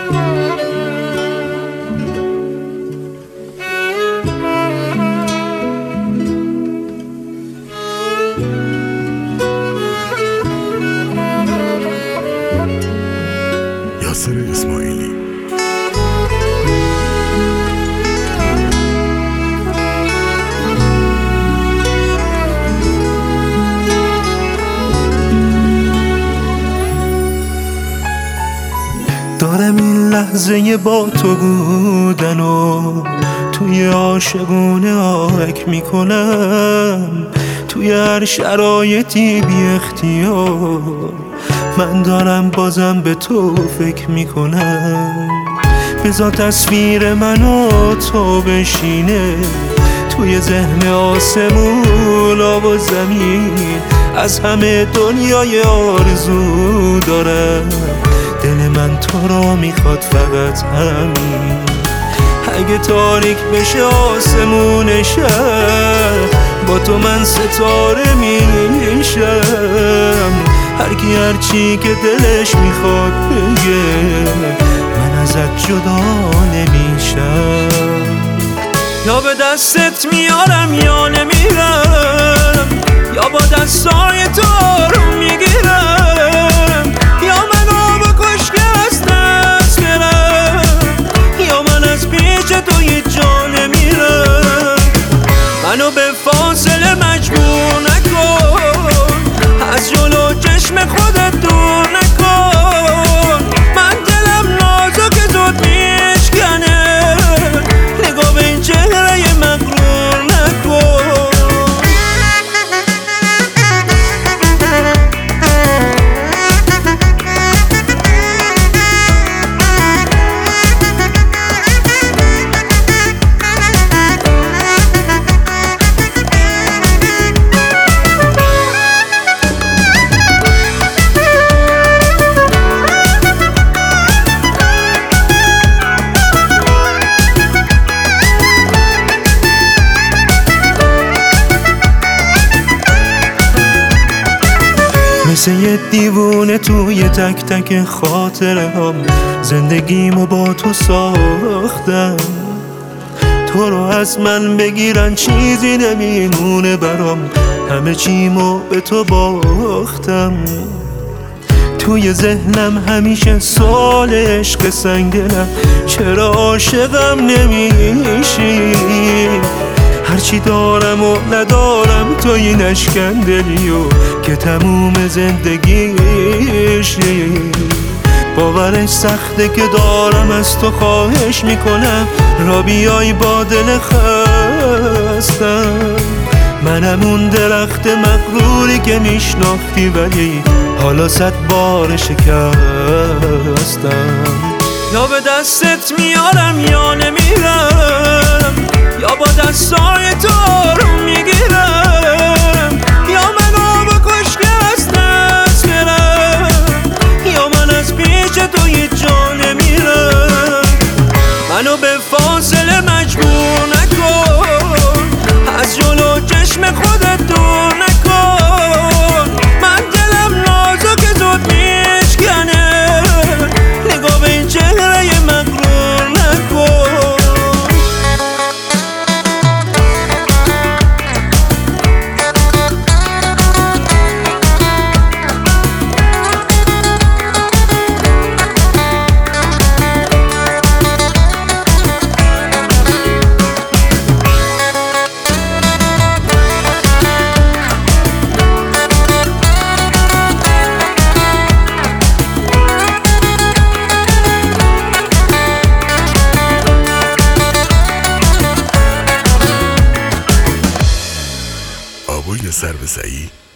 یاسر اسماعیلی. دارم این لحظه با تو بودن و توی عاشقونه آهک میکنم، توی هر شرایطی بی اختیار من دارم بازم به تو فکر میکنم. بذار تصویر من و تو بشینه توی ذهن آسمون آب و زمین، از همه دنیای آرزو دارم، دل من تو را میخواد فقط همین. اگه تاریک بشه آسمون شهر با تو من ستاره میشم، هر کی هر چی که دلش میخواد بگه من ازت جدا نمیشم. یا به دستت میارم یا نمیرم، یا با دستای تو رو میگیرم، یا منو بکش که از دست برم، یا من از پیش تو هیچ جا نمیرم. منو به فاصله مجبور نکن، از جلو چشم خودت دور نکن، من دلم نازک زود میشکنه، نگاه به این چهره مغرور نکن. مثل یه دیوونه توی تک تک خاطره هم زندگیمو با تو ساختم، تو رو از من بگیرن چیزی نمیمونه برام، همه چیمو به تو باختم. توی ذهنم همیشه سوال عشق سنگدلم، چرا عاشقم نمیشی؟ هرچی دارم و ندارم توی نشکندلی و که تموم زندگیشی. باورش سخته که دارم از تو خواهش میکنم را بیای با دل خستم، منم اون درخت مغروری که میشناختی ولی حالا 100 بار شکستم. یا به دستت میارم یا نمیرم، یا با دستای تو رو میگیرم، یا منو بکش که از دست برم، یا من از پیش تو هیچ جا نمیرم. منو به فاصله مجبور نکن، از جلو چشم خودت دور نکن، من دلم نازک زود میشکنه، نگاه به این چهره مغرور نکن. آبوی سر به سعی